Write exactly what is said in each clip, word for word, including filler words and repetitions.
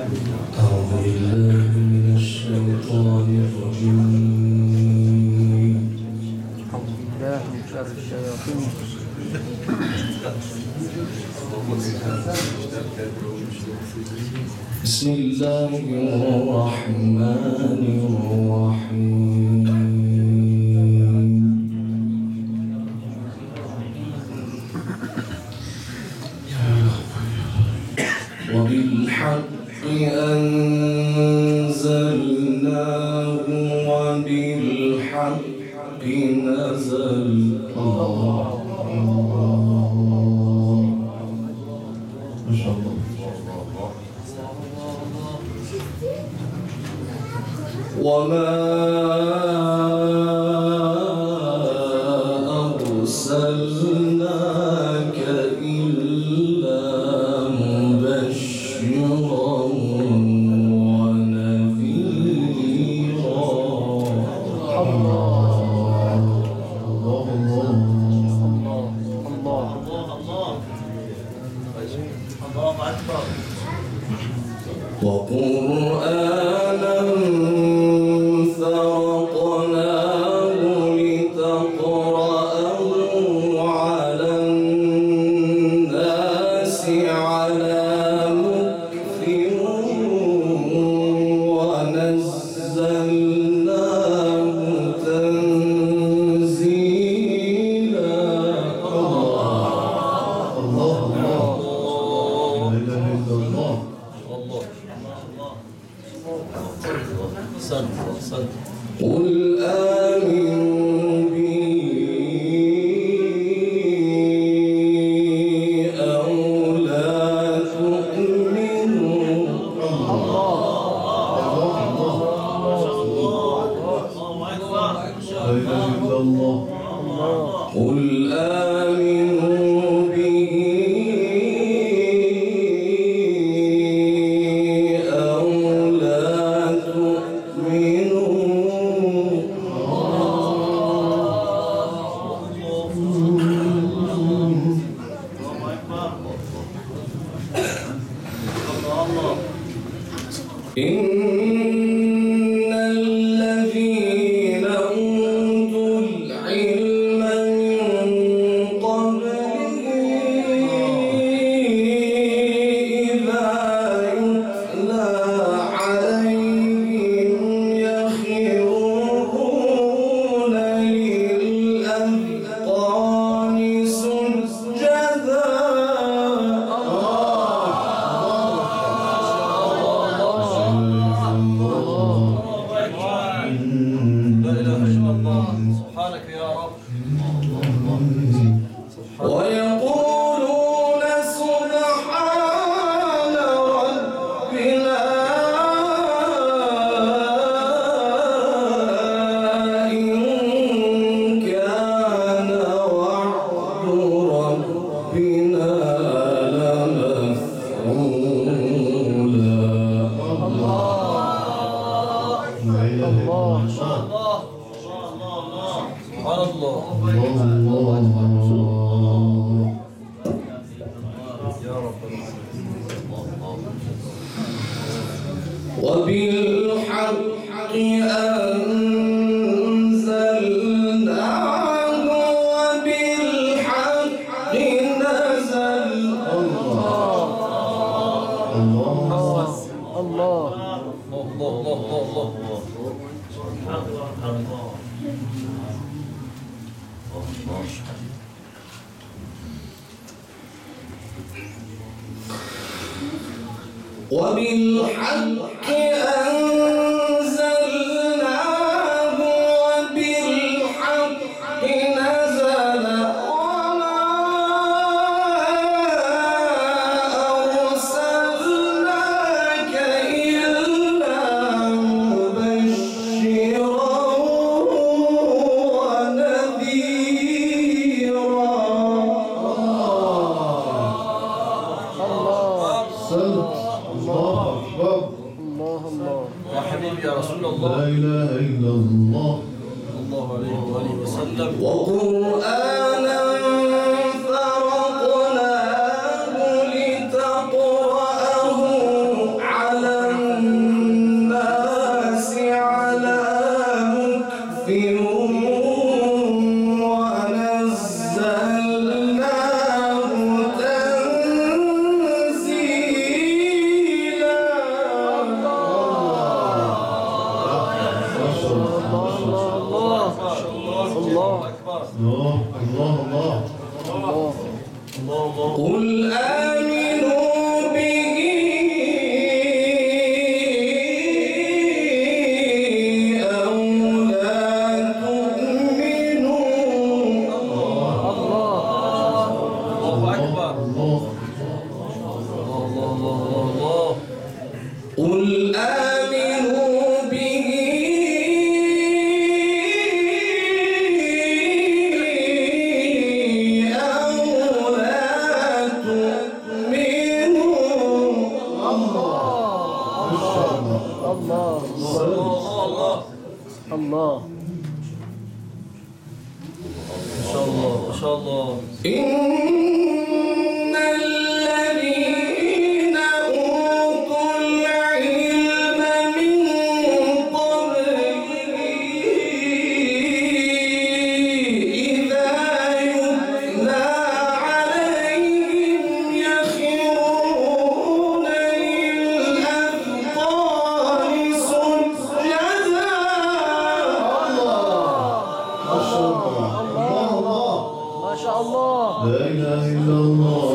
أعوذ بالله من الشيطان الرجيم. أعوذ بالله من شر الشياطين. بسم الله الرحمن الرحيم. وبالحق أنزلناه وبالحق نزل. الله ما شاء الله. وما أرسلناك إلا مبشرا ونذيرا. الله الله الله الله الله أكبر. وقرآنا فرقناه لتقرأه على الناس على مكث ونزلناه تنزيلا. الله الله لا إله إلا الله. قل آمنوا به أو لا تؤمنوا. قل آمنوا به أو لا تؤمنوا. إن الذين أوتوا العلم من قبله إذا يتلى عليهم يخرون للأذقان سجدا. ويقولون سبحان ربنا إن كان وعد ربنا لمفعولا. وبالحق أنزلناه وبالحق نزل. الله الله الله وبالحق أنزلناه وبالحق نزل. وما أرسلناك إلا مبشرا ونذيرا. الله أكبر. الله الله يا حبيبي يا رسول الله. لا إله إلا الله. الله عليه وآله وسلم. وقرآنا فرقناه لتقرأه على قل آمنوا به أو لا تؤمنوا. الله أكبر. قل آمنوا به الله. ما شاء الله ما شاء الله. إن الذين أوتوا العلم من قبله إذا يتلى عليهم يخرون للأذقان سجدا. ما شاء الله. لا إله إلا الله.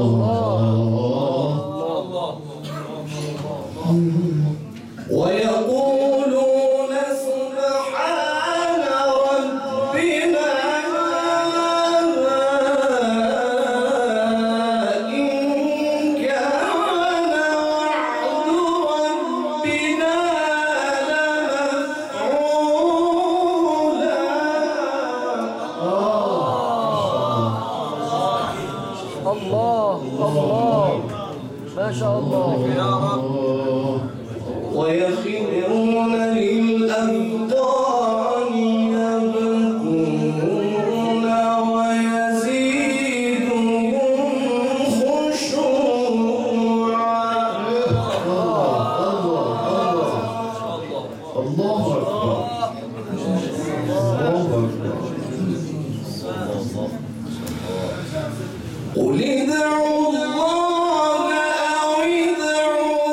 ويقولون سبحان ربنا إن كان وعد ربنا لمفعولا. الله الله. ما شاء الله. يا رب. ويخرون للأذقان يبكون ويزيدهم خشوعا. الله أكبر. الله أكبر. قل ادعوا الله أو ادعوا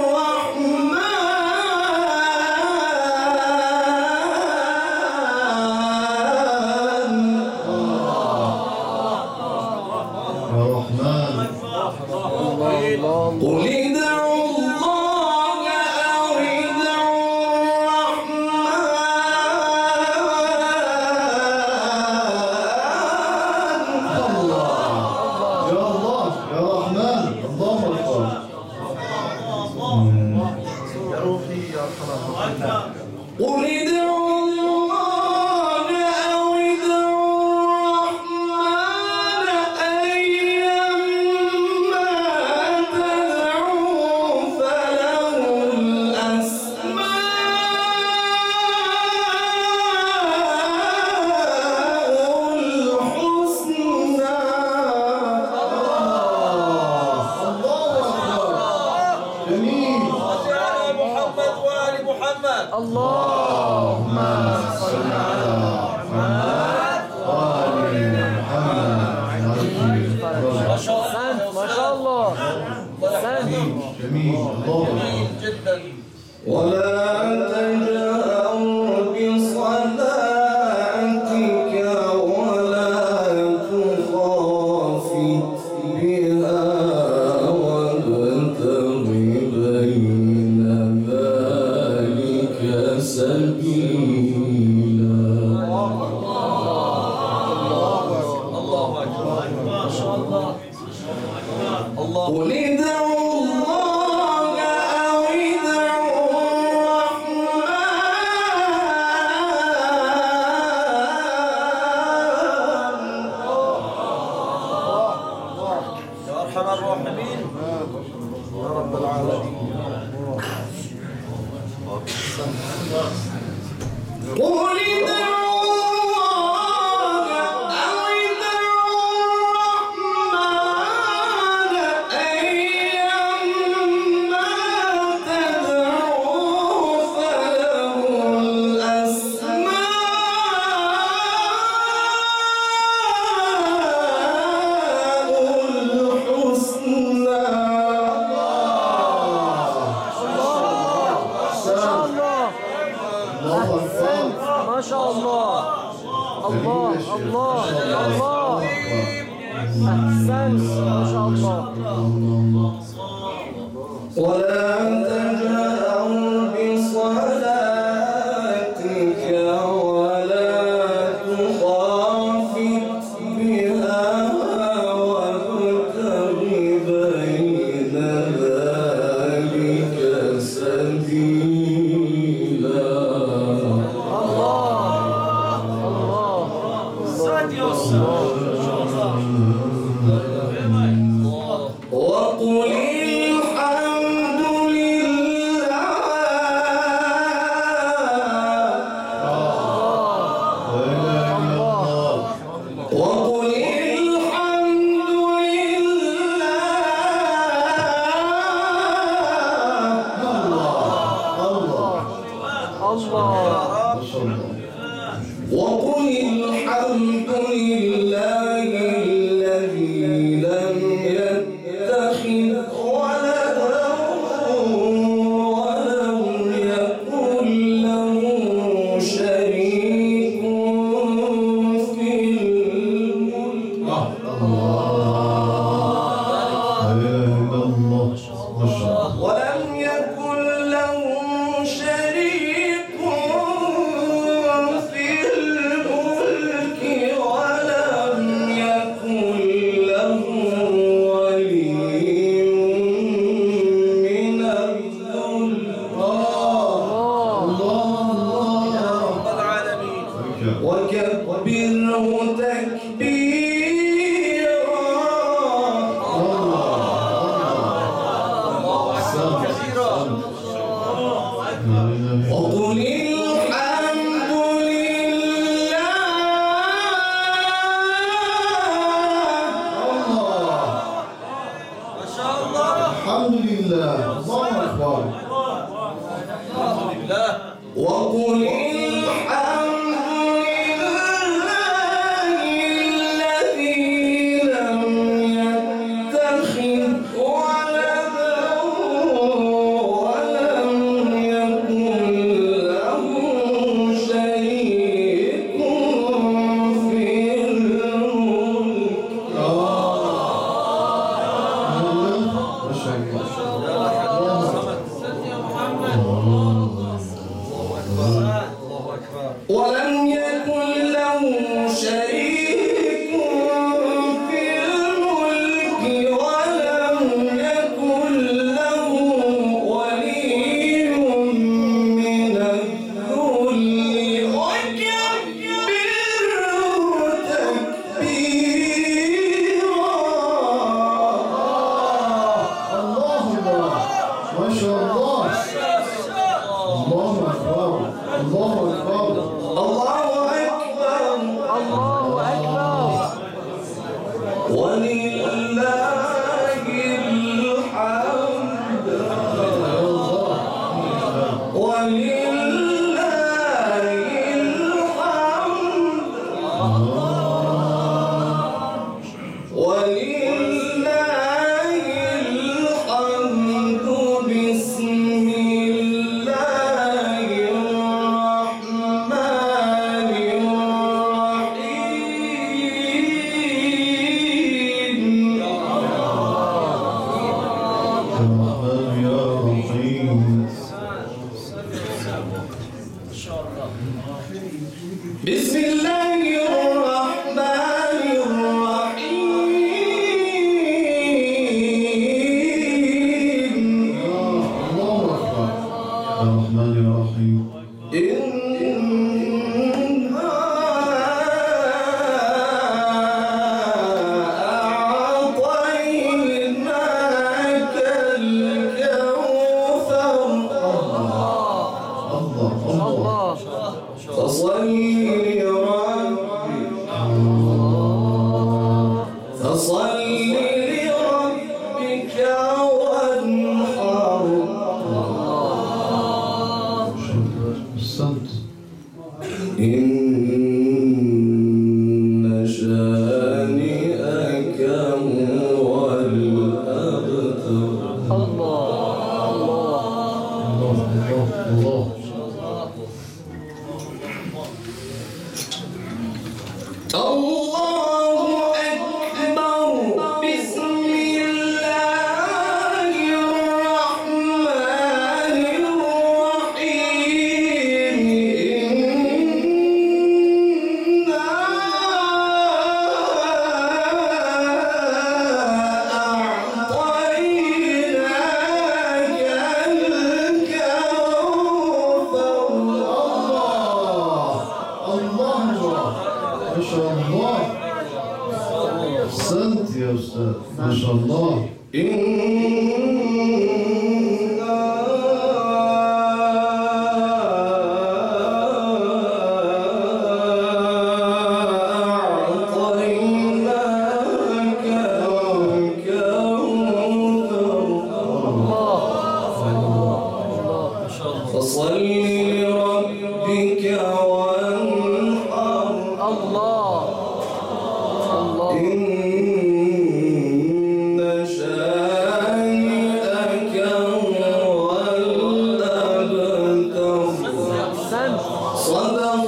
الرحمن. قل ادعوا الله أو ادعوا الرحمن. يا الله يا رحمن. الله أكبر. يا روحي يا رحمن. قل ادعوا الله أو ادعوا الرحمن أيما تدعوا فله الأسماء الحسنى. جميل. على محمد وآل محمد. اللهم صل على محمد وآل محمد. ما شاء الله. أحسنت. ما شاء الله. أحسنت. جميل. الله جميل جدا. ولا تجهر بصلاتك ولا تخافت بها وابتغ بين ذلك سبيلا. الله أكبر. ما شاء الله. الله. قل ادعوا الله أو ادعوا الرحمن. يا أرحم الراحمين. يا رب العالمين. قل ادعوا الله أو ادعوا الرحمن أيما تدعوا فله الأسماء الحسنى. ما شاء الله. الله أكبر. أحسنت. ما شاء الله. الشمس ما شاء الله. ولا تجهر بصلاتك ولا تخافت بها وابتغ بين ذلك سبيلا. وقل الحمد لله وقل الحمد لله وقل الحمد لله الذي لم يتخذ ولدا ولم يكن له شريك في الملك ولم يكن له شريك في الملك ولم يكن له ولي من الذل. وكبره تكبيرا. وقل الحمد لله ما شاء الله. الحمد لله. الله أكبر. وقل الحمد لله الذي لم يتخذ ولدا ولم يكن له شريك في الملك. ما شاء الله. ولم يكن له شريك في الملك ولم يكن له ولي من الذل. وكبره تكبيرا. الله أكبر. ما شاء الله. الله أكبر. الله أكبر. الله أكبر. الله أكبر. ولله الحمد ولله الحمد ولله الحمد. بسم الله الرحمن الرحيم. الرحمن يا رحيم. بسم الله الرحمن الرحيم. الله أكبر. الرحمن الرحيم. إنا أعطيناك الكوثر. الله الله. فصل لربك فصل لربك وانحر. الصمت. إن شانئك هو الأبتر. الله الله الله. الله أكبر. بسم الله. فصل لربك وانحر الله الله إن شانئك هو الأبتر. أحسنت. صدق